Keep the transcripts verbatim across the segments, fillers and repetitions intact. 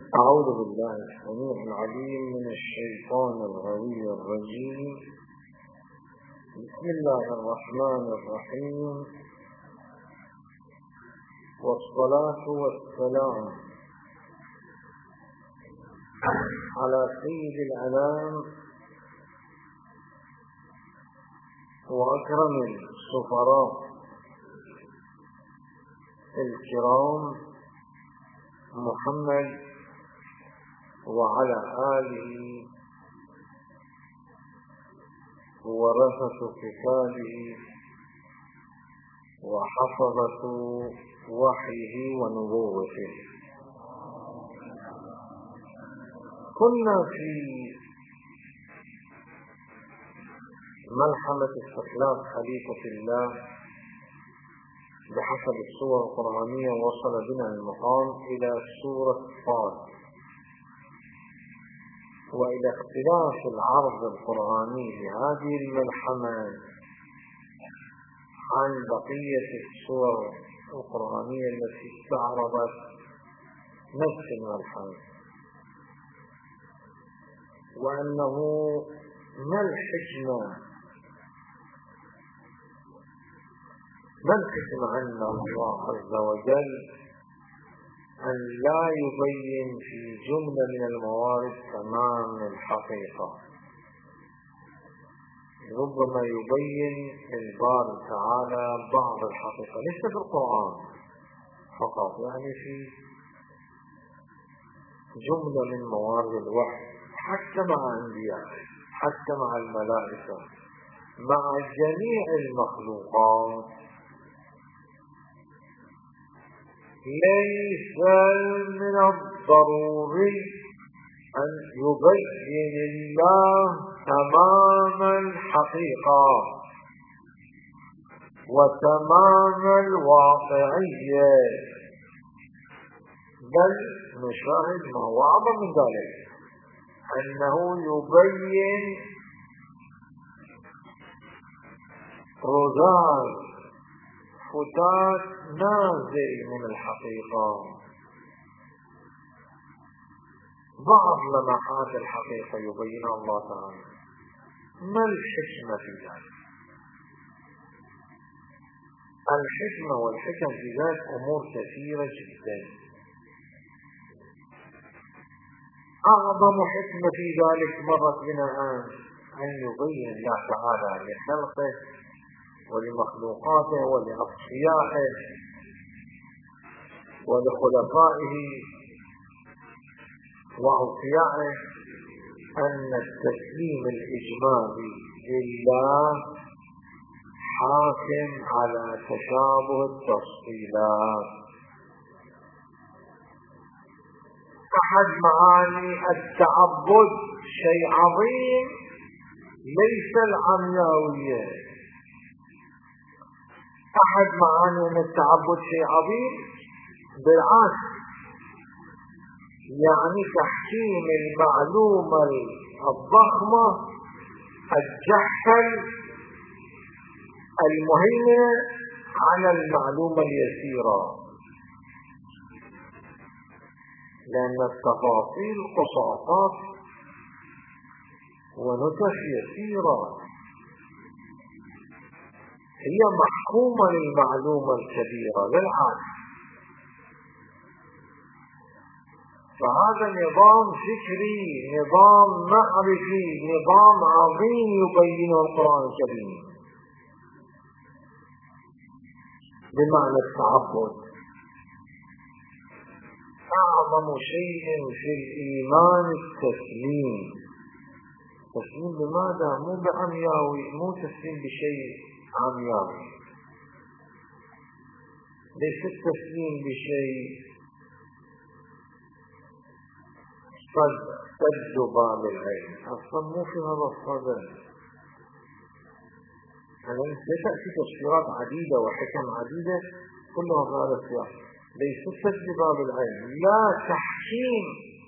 أعوذ بالله السميع العليم من الشيطان الغوي الرجيم. بسم الله الرحمن الرحيم، والصلاة والسلام على سيد الأنام وأكرم السفراء الكرام محمد وعلى آله ورثة كتابه وحفظة وحيه ونبوته. كنا في ملحمة استخلاف خليفة الله بحسب السور القرآنية، وصل بنا المقام إلى سورة صاد، وإلى اختلاف العرض القرآني لهذه الملحمة عن بقية السور القرآنية التي استعرضت نفس الملحمة، وأنه ما الحكمة ما الحكمة أن الله عز وجل أن لا يبين في جملة من الموارد تمام الحقيقة، ربما يبين الباري تعالى بعض الحقيقة، ليس في القرآن فقط، يعني في جملة من موارد الوحي، حتى مع الأنبياء، حتى مع الملائكة، مع جميع المخلوقات. ليس من الضروري أن يبين الله تمام الحقيقة وتمام الواقعية، بل نشاهد ما هو أعظم من ذلك، أنه يبين رذاذ فتات نازل من الحقيقة، بعض لمحات الحقيقة يبينها الله تعالى. ما الحكمة في ذلك؟ الحكمة والحكم في ذلك أمور كثيرة جدا. أعظم حكمة في ذلك مرت بنا الآن أن يبين الله تعالى لخلقه ولمخلوقاته ولأصفيائه ولخلفائه وأوفيائه أن التسليم الإجمالي لله حاكم على تشابه التفصيلات. أحد معاني التعبد شيء عظيم، ليس العمياوية. أحد معاني أن التعبد شيء عظيم بالعكس، يعني تحكيم المعلومة الضخمة الجحفل المهمة على المعلومة اليسيرة، لأن التفاصيل قصاصات ونسخ يسيرة هي محكومة للمعلومة الكبيرة بالعكس. فهذا نظام فكري، نظام معرفي، نظام عظيم يبينه القرآن الكريم بمعنى التعبد. أعظم شيء في الإيمان التسليم. تسليم بماذا؟ مو بعمياوي، مو تسليم بشيء عمياوي، ليس التسليم بشيء صد باب العلم، أصلا مو في هذا الصدد. ستأتي تفسيرات عديدة وحكم عديدة كلها في هذا السياق، ليس صد باب العلم، لا تحكيم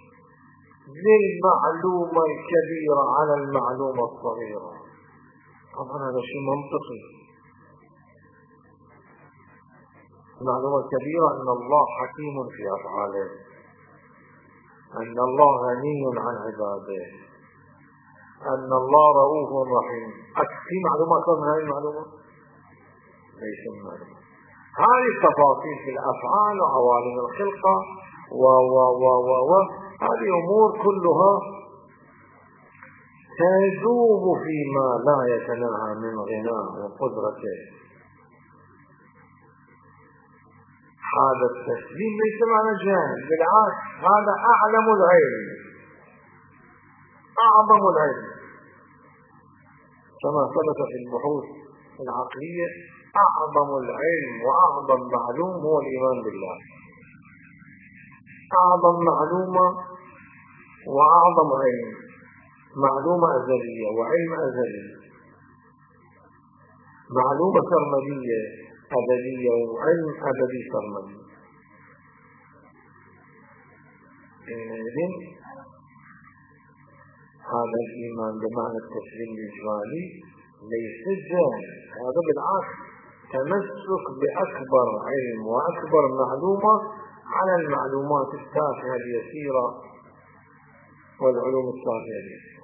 للمعلومة الكبيرة على المعلومة الصغيرة. طبعا هذا شيء منطقي. المعلومة الكبيرة أن الله حكيم في أفعاله، أن الله غني عن عباده، أن الله رؤوف رحيم. في معلومات من هذه المعلومات؟ ليس المعلومات. هذه التفاصيل في الأفعال وعوالم الخلقة و و و و و هذه أمور كلها تذوب فيما لا يتناهى من غناه وقدرته. هذا التسليم ليس معنى جاهل، بالعكس هذا أعلم العلم، أعظم العلم، كما ثبت في البحوث العقلية أعظم العلم وأعظم معلوم هو الإيمان بالله. أعظم معلومة وأعظم علم، معلومة أزلية وعلم أزلي، معلومة سرمدية أبدية وعلم أبدي سرمدي. إذن هذا الإيمان بمعنى التسليم الإجمالي ليس جاهل، هذا بالعكس تمسك بأكبر علم وأكبر معلومة على المعلومات التافهة اليسيرة والعلوم التافهة اليسيرة.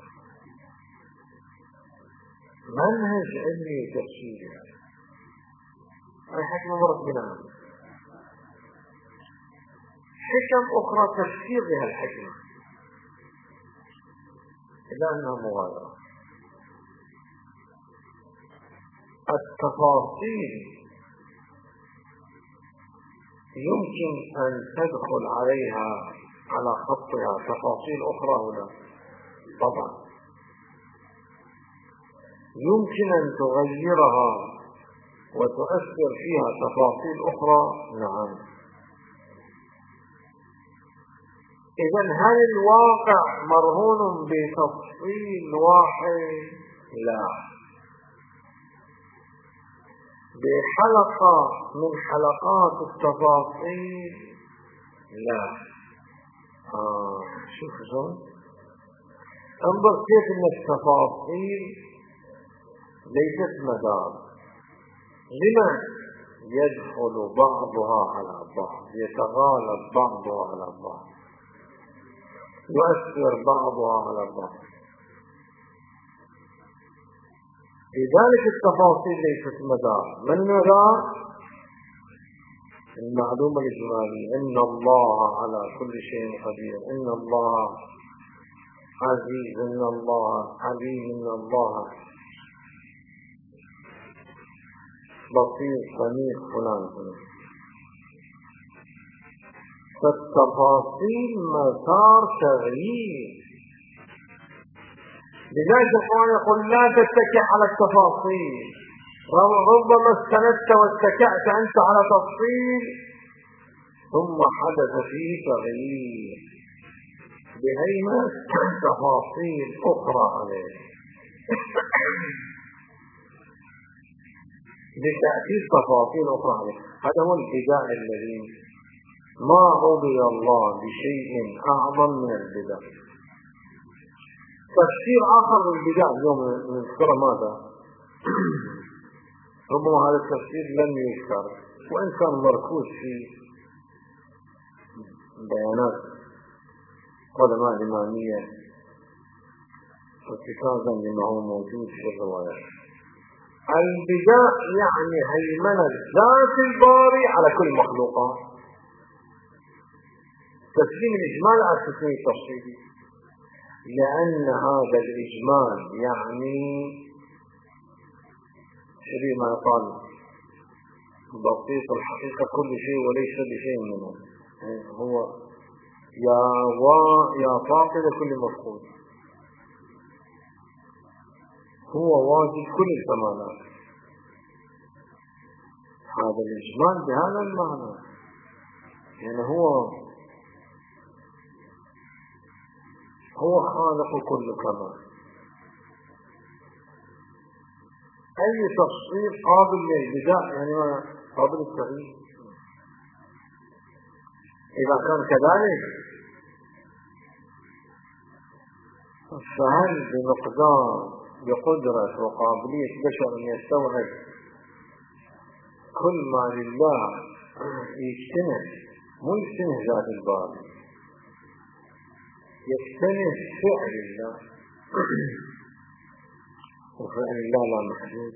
منهج علمي تفسيري هذه حكمة مرت بنا، حكم أخرى تفسير لها الحكمة إلا أنها مغايرة. التفاصيل يمكن أن تدخل عليها على خطها تفاصيل أخرى هنا طبعا، يمكن أن تغيرها وتؤثر فيها تفاصيل أخرى، نعم. إذن هل الواقع مرهون بتفصيل واحد؟ لا، بحلقة من حلقات التفاصيل لا. آه شوف شلون انظر كيف ان التفاصيل ليست مدار. لما يدخل بعضها على بعض، يتغالب بعضها على بعض، يؤثر بعضها على بعض، لذلك التفاصيل ليست مدار. من مدار؟ المعلومة الإجمالية، إن الله على كل شيء قدير، إن الله عزيز، إن الله عليم، إن الله بصير سميع فلان فلان. فالتفاصيل مسار تغيير. لذلك القرآن يقول لا تتكئ على التفاصيل، ربما استندت واتكأت أنت على تفصيل ثم حدث فيه تغيير بهيمة تفاصيل أخرى عليه بتأثير تفاصيل أخرى عليه. هذا هو البدع الذي ما عبد الله بشيء أعظم من البدع. تفسير آخر للبدع اليوم نذكر ماذا؟ ربما هذا التفسير لم يذكر وإن كان مركوز في بيانات علماء الإمامية اتخاذا لما هو موجود في الروايات. البدع يعني هيمنة ذات الباري على كل مخلوقات. تسليم الإجمال على تسليم التفصيلي، لأن هذا الإجمال يعني شبيه ما يقال بسيط الحقيقة كل شيء وليس بشيء منه، هو يا وا يا فاقد كل مفقود، هو واجد كل الكمالات. هذا الإجمال بهذا المعنى، يعني هو هو خالق كل كمال. أي تفصيل قابل للبدع يعني قابل للتغيير. إذا كان كذلك فهل بمقدار بقدرة وقابلية بشر أن يستوعب كل ما لله يجتمع، مو يجتمع ذات الباب، يكتنف فعل الله، وفعل الله لا محدود،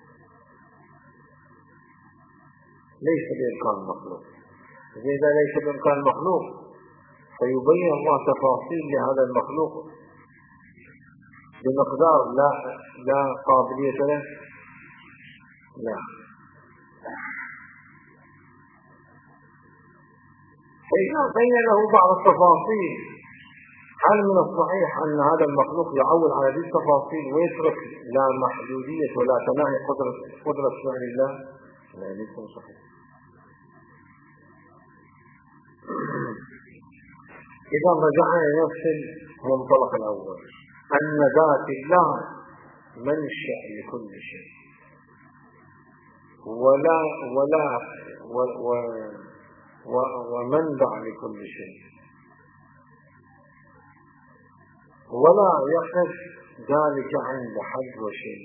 ليس بإمكان المخلوق. إذا ليس بإمكان المخلوق فيبين الله تفاصيل لهذا المخلوق بمقدار لا لا قابلية له. لا، فإذا بين له بعض التفاصيل، هل من الصحيح أن هذا المخلوق يعول على هذه التفاصيل ويترك لا محدودية ولا تناهي قدرة قدرة فعل الله؟ لا، ليس صحيح. إذا رجعنا لنفس المنطلق الأول، أن ذات الله منشأ لكل شيء، ولا ولا و و و ومنبع لكل شيء، ولا يقف ذلك عند حد وشيء.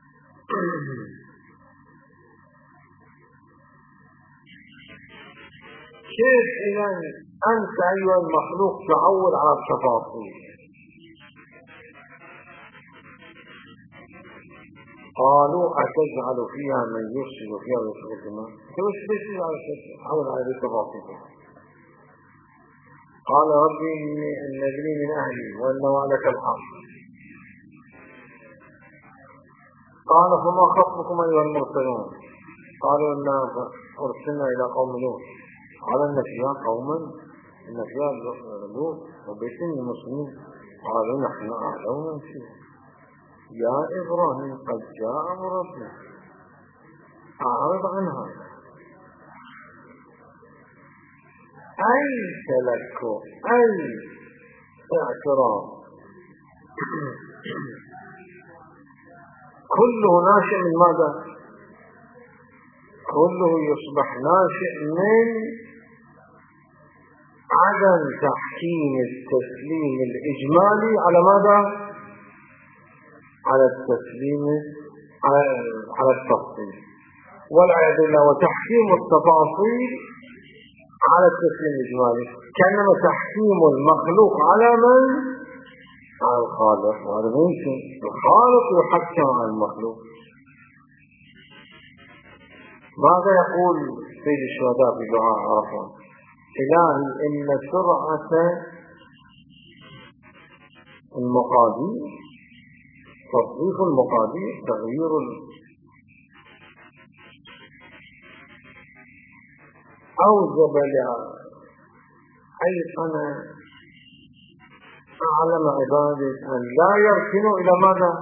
كيف إذا أنت أيها المخلوق تعول على التفاصيل؟ قالوا أتجعل فيها من يفسد فيها ويسفك الدماء؟ كيف تعول على هذه التفاصيل؟ قال ربي إن ابني من أهلي وأن وعدك الحق. قال فما خطبكم أيها المرسلون؟ قالوا إنا أرسلنا إلى قوم لوط. قال إن فيها قوما إن فيها لوط وبيت من المسلمين. قالوا نحن أعلم من فيها يا إبراهيم قد جاء ربنا أعرض عن هذا. أي تلكؤ، أي اعتراض، كله ناشئ من ماذا؟ كله يصبح ناشئ من عدم تحكيم التسليم الإجمالي على ماذا؟ على التسليم على, على التفصيل، والعياذ بالله، وتحكيم التفاصيل على التسليم الإجمالي، كأنما تحكيم المخلوق على من؟ على الخالق. وهذا ممكن الخالق يحكم على المخلوق. ماذا يقول سيد الشهداء في دعاء عرفة؟ إلهي إن سرعة المقادير، تصريف المقادير، تغيير أوجب لأيقن أعلم عباده أن لا يركنوا إلى ماذا؟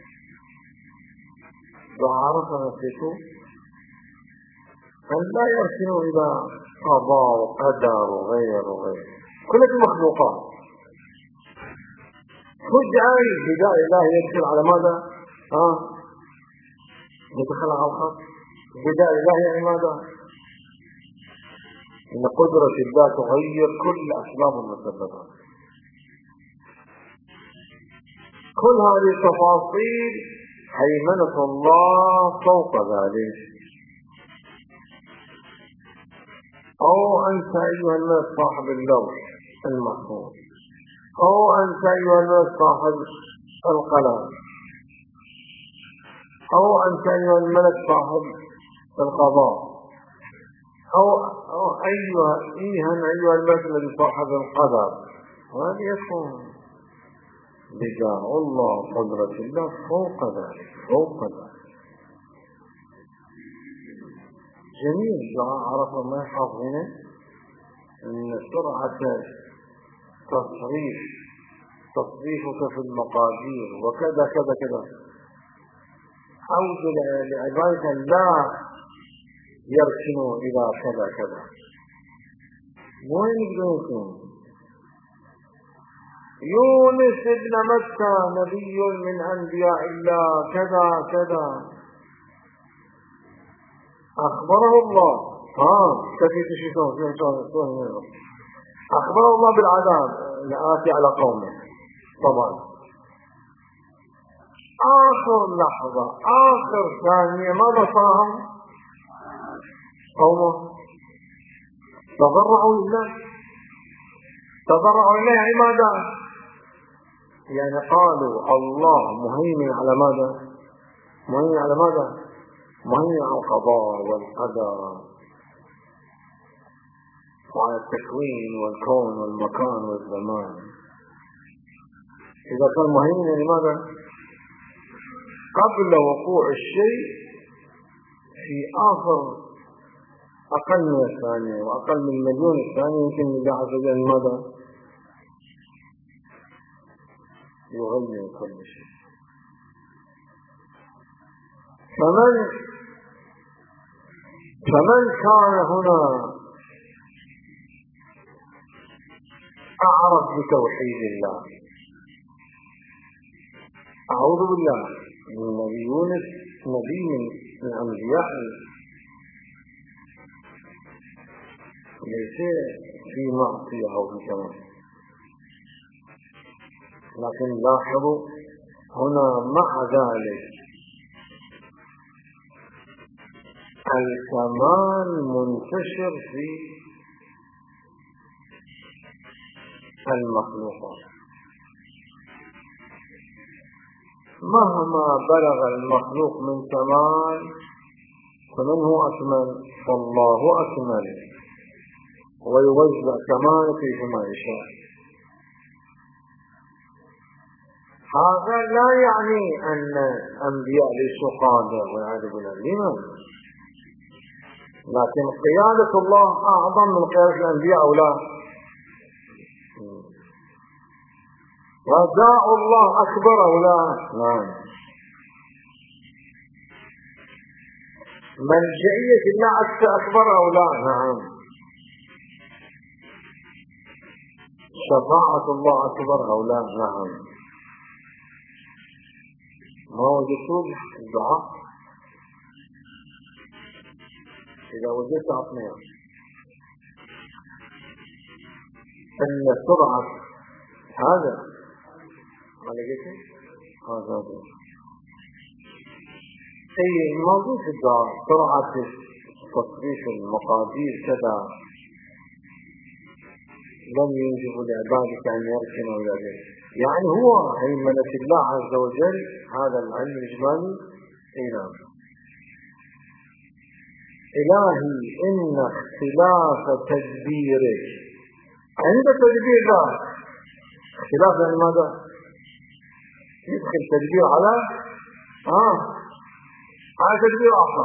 وعرف نفسه أن لا يركنوا إلى قضاء وقدر وغير وغير كل المخلوقات. فجأة بداء الله يدخل على ماذا؟ ها؟ يدخل على الخط. بداء الله يعني ماذا؟ إن قدرة الله تغير كل أسباب المسببات. كل هذه التفاصيل هيمنة الله فوق ذلك. أو أنت أيها الناس صاحب اللوح المحفوظ، أو أنت أيها الناس صاحب القلم، أو أنت أيها الملك صاحب القضاء، أو, أو أيها إيها أيها الملك الذي صاحب القدر. وهذا يكون بداء الله قدرة الله فوق ذلك فوق ذلك. جميع دعاء عرفة ما يحافظنا أن سرعة تصريف تصريفك في المقادير وكذا كذا كذا أوجد لعبادك لا يركنوا إلى كذا كذا. وين يقولون يونس ابن متى نبي من أنبياء الله كذا كذا أخبره الله. ها كيف تشوفون أخبره الله بالعذاب الآتي على قومه. طبعا آخر لحظة آخر ثانية ماذا صار؟ قومه تضرعوا لله تضرعوا إليه عبادة يعني قالوا الله مهيمن على ماذا؟ مهيمن على ماذا؟ مهيمن على القضاء والقدر وعلى التكوين والكون والمكان والزمان. إذا كان مهيمن لماذا؟ قبل وقوع الشيء في آخر أقل من الثانية وأقل من مليون الثانية يمكن الله عز وجل ماذا؟ يغير كل شيء. فمن فمن كان هنا أعرف بتوحيد الله، أعوذ بالله من نبي يونس، نبي من الأنبياء ليس في معصية أو في كمال، لكن لاحظوا هنا مع ذلك الكمال منتشر في المخلوقات، مهما بلغ المخلوق من كمال فمن هو أكمل؟ فالله أكمل ويوزع كماله كيفما يشاء. هذا لا يعني أن الأنبياء ليسوا قادة والعياذ بالله، لماذا؟ لكن قيادة الله أعظم من قيادة الأنبياء أو لا؟ رجاء الله أكبر أو لا؟ نعم. ملجئية الله أكبر أو لا؟ نعم. شفاعة الله أكبر أو لا؟ نعم. ما وجدتوا الدعاء؟ إذا وجدت أطنية أن سرعة هذا ما لقيته؟ هذا هذا أي موجود في الدعاء، سرعة تصريف المقادير كذا لم يوجب لعبادك أن يركنوا إلى ذلك، يعني هو هيمنة الله عز وجل هذا العلم الإجمالي. إلى إلهي إن اختلاف تدبيرك عند تدبير ذا اختلاف يعني ماذا؟ يدخل تدبير على آه على تدبير آخر.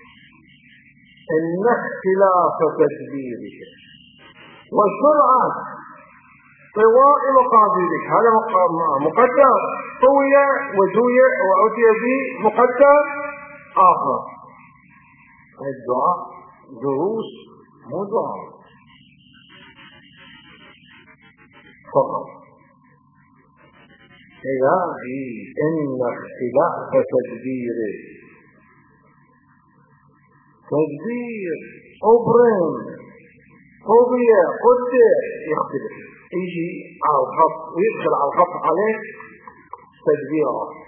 إن اختلاف تدبيرك والسرعة طوال مقاديرك هذا مقدر طوي وجوي وأتي به مقدر آخر. الدعاء دروس مو دعاء فقط. إلهي إن اختلاف تدبيره تدبير أبرم فوبيا قدر يختلف، يجي على الخط ويدخل على الخط عليه تدبير آخر.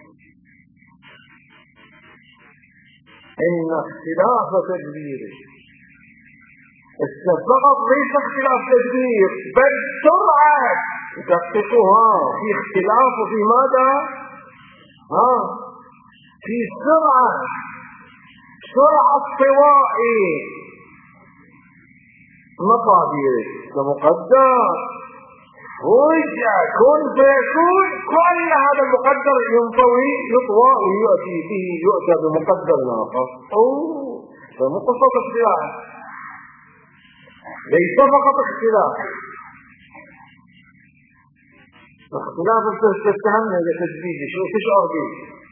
إن اختلاف تدبيره فقط ليس اختلاف تدبير بل سرعة تدققها في اختلاف وفي ماذا؟ ها في سرعة سرعة طوائي مقادير لمقدر وجه كن فيكون كل هذا المقدر ينطوي يطوى ويؤتي به يؤتى بمقدر آخر. أوه فمقصد اختلاف ليس فقط اختلاف. اختلاف تتهمنا لتجديد شو تشعر به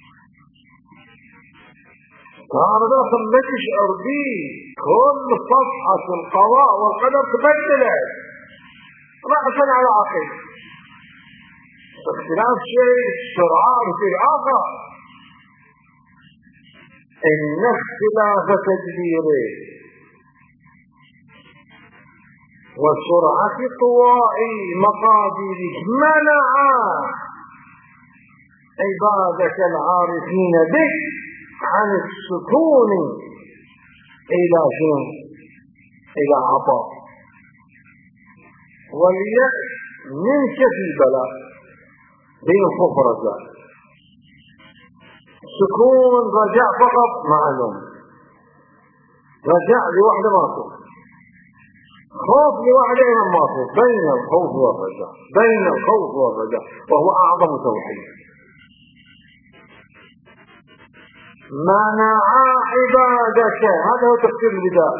هذا ما تشعر به كل صفحة القضاء والقدر تبدلت رأسا على عقل. اختلاف شيء سرعان في آخر. إن اختلاف تدبيره وسرعة طوائي مقاديرك منع عبادك العارفين بك عن السكون إلى شنو؟ إلى عطاء واليأس منك في البلاء. بين الخوف والرجاء. سكون رجاء فقط معلوم، رجاء لوحده ماكو، خوف لوحده ايضا ماكو، بين الخوف والرجاء، بين الخوف والرجاء، وهو اعظم توحيد. منع عبادك، هذا هو تفسير البداء.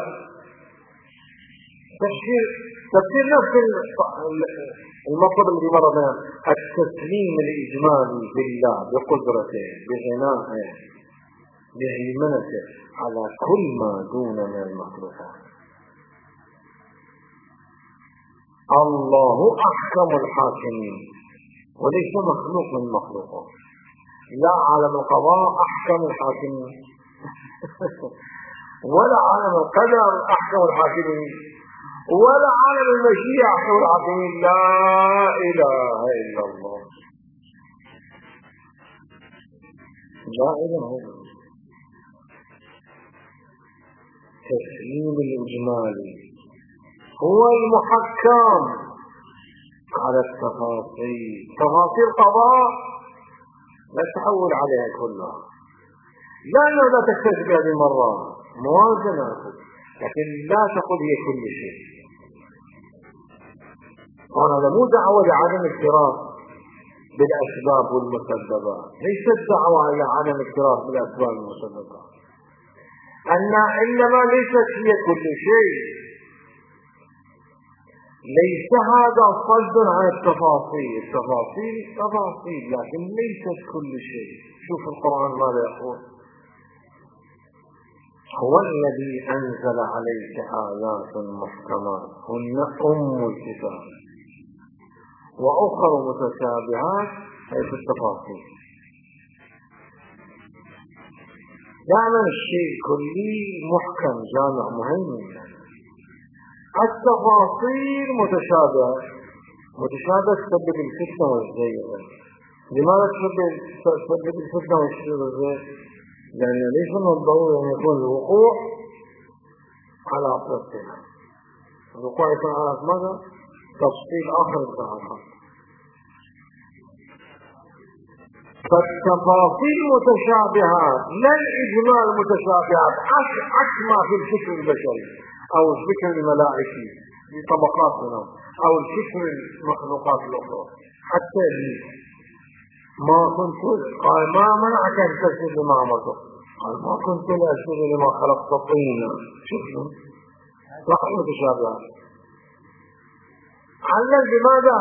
تفسير تفسير نفس المطلب الذي مر بنا، التسليم الاجمالي بالله بقدرته بغنائه بهيمنته على كل ما دون من المخلوقات. الله احكم الحاكمين وليس مخلوق من مخلوقه. لا عالم القضاء احكم الحاكمين ولا عالم القدر احكم الحاكمين ولا عالم المشيئة احكم الحاكمين. لا اله الا الله، لا اله الا الله. تسليم الاجمالي هو المحكم على التفاصيل. تفاصيل قضاء لا تحول عليها كلها، لأنه لا تكتشف هذه المرة موازنة، لكن لا تقول هي كل شيء. وهذا مو دعوة لعدم اكتراث بالأسباب والمسببات، ليست دعوة إلى عدم اكتراث بالأسباب والمسببات، أن إنما ليست هي كل شيء. ليس هذا صد عن التفاصيل، التفاصيل تفاصيل لكن ليست كل شيء. شوف القرآن ماذا يقول: هو الذي أنزل عليك آيات محكمات هن أم الكتاب وأخر متشابهات، أي في التفاصيل. دائما الشيء كلي محكم جامع مهيمن. التفاصيل متشابهة، متشابهة تسبب الفتنة والزيغ. لماذا تسبب الفتنة والزيغ؟ لأن ليس من الضروري أن يكون الوقوع على أصلها. الوقوع يكون على ماذا؟ تفصيل آخر التعاقب. فالتفاصيل متشابهات لا الإجمال متشابهات، عكس ما في الفكر البشري أو الفكر الملائكي في طبقات منهم، أو الفكر المخلوقات الأخرى. حتى لي ما كنت قال ما منعك أن تسجد لما أمرته؟ قال ما كنت لأسجد لما خلقت طينا. شوفوا صح متشابهات. علم بماذا؟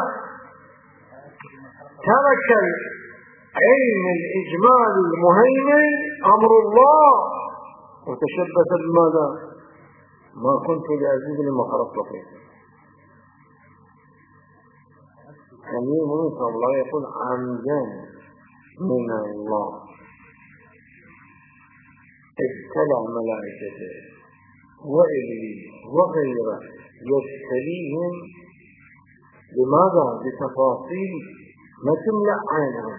ترك علم الإجمال المهيمن أمر الله وتشبث بماذا؟ ما كنت لأسجد لما خلقت طينا. كمين موسى الله يقول عمدا من الله ابتلع ملائكته وإبليس وغيره يبتليهم لماذا؟ بتفاصيل ما تملأ عينهم،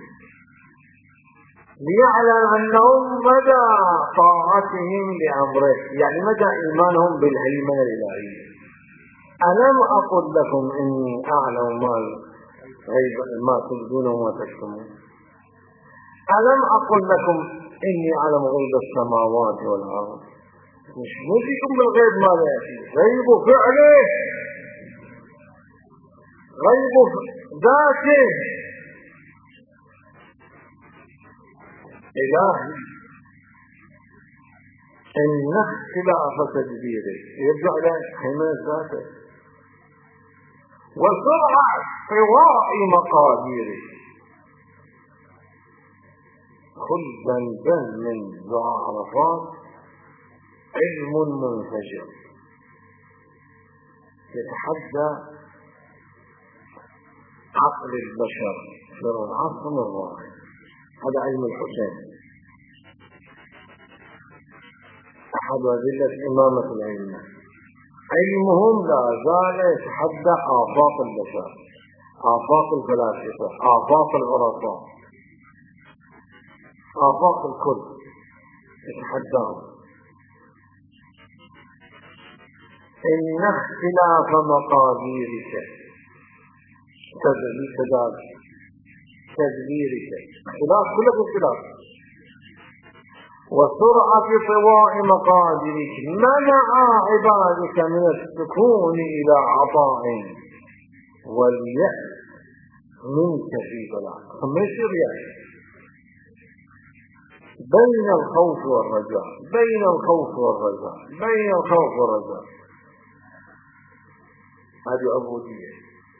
ليعلم أنهم مدى طاعتهم لأمره، يعني مدى إيمانهم بالهيمنة الإلهية. ألم أقل لكم إني أعلم ما غيب ما تبدون وما تكتمون؟ ألم أقل لكم إني أعلم غيب السماوات والأرض؟ مش موجيكم بالغيب ما لا يأتي، غيب فعله، غيب ذاته إلهي. إن اختلاف تدبيره يرجع إلى حماية ذاته وسرعة قضاء مقاديره. كل بلبل من دعاء عرفات علم منفجر يتحدى عقل البشر في العصر الراهن. هذا علم الحسين، أحد أدلة إمامة العلم. علمهم لا زال يتحدى آفاق البشر، آفاق الفلاسفة، آفاق العرفاء، آفاق الكل يتحداهم. إن اختلاف مقاديرك تدري كذلك تدبير شيء، خلاف كله اختلاف. وسرعة طواء مقادرك منع عبادك من السكون إلى عطاء واليأس منك في بلاء. ثم يصير يعني بين الخوف والرجاء، بين الخوف والرجاء، بين الخوف والرجاء، هذه عبودية.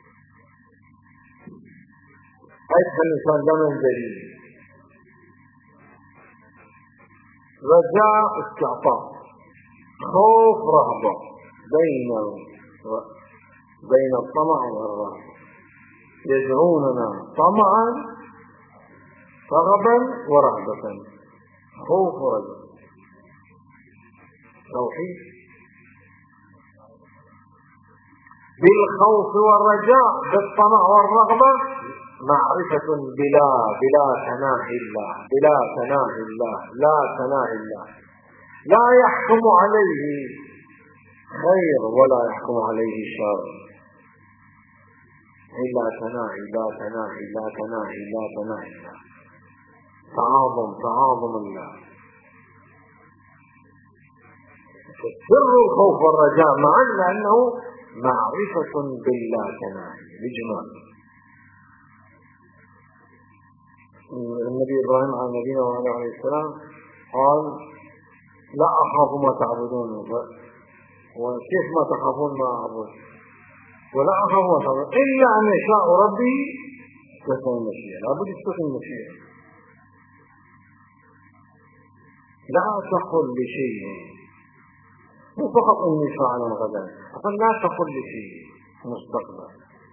أيضا الإنسان لمن دليل رجاء استعطاء، خوف رهبة، بين بين الطمع والرهبة. يدعوننا طمعا رغبا ورهبة، خوف ورجاء، توحيد. بالخوف والرجاء، بالطمع والرغبة، معرفة بلا بلا ثناء الله، بلا ثناء الله، لا ثناء الله، لا يحكم عليه خير ولا يحكم عليه شر، إلا ثناء، لا ثناء، لا ثناء، لا ثناء الله، تعاظم تعاظم الله. سر الخوف والرجاء معا لأنه معرفة بالله ثناء بإجمال. النبي إبراهيم على نبينا وعليه السلام قال لا أخاف ما تعبدون، وكيف ما تخافون ما أعبد، ولا أخاف ما تعبدون إلا أن يشاء ربي تكون المشيئة. لابد تكون المشيئة. لا تقل لشيء، مو فقط إني فاعل غدا، أقول لا تقل لشيء مستقبل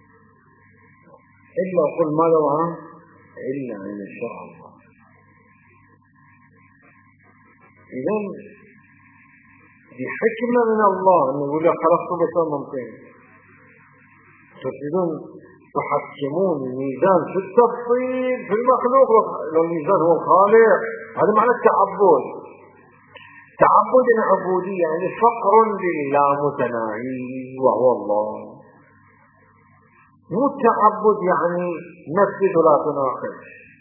إلا قل ماذا وعن إلا أن يشاء الله. إذن دي حكمة من الله أنه يقول لك خلقت بشر من طين. تريدون تحكمون الميزان في التفصيل في المخلوق، لو الميزان هو الخالق. هذا معنى التعبد. تعبد العبودية يعني فقر لله متناهي وهو الله. مو التعبد يعني نفذ لا تناقش،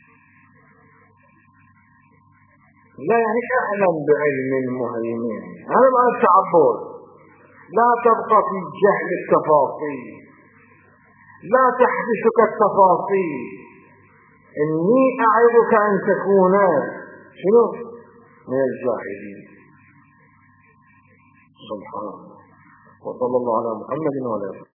لا يعني اعلم بعلم المهيمن. هذا معنى التعبد. لا تبقى في جهل التفاصيل، لا تحبسك التفاصيل. إني أعظك أن تكون شنو من الجاهلين. سبحان الله. وصلى الله على محمد وعلى آله.